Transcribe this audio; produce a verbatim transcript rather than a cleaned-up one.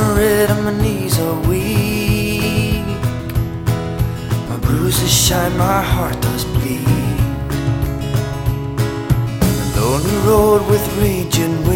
are red and my knees are weak. My bruises shine, my heart does bleed. A lonely road with raging winds,